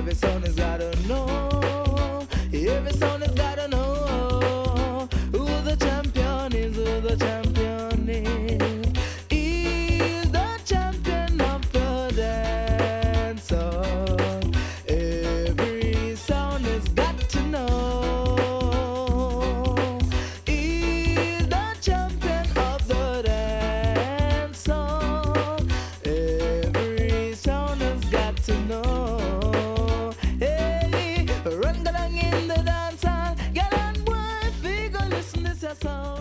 Every sound has gotta know. Every sound has gotta know who the champion is, who the champion is. He's the champion of the dance song. Every sound has got to know. He's the champion of the dance song. Every sound has got to know. Hey, run along in the dance hall, get on boy, figure listen this your sound.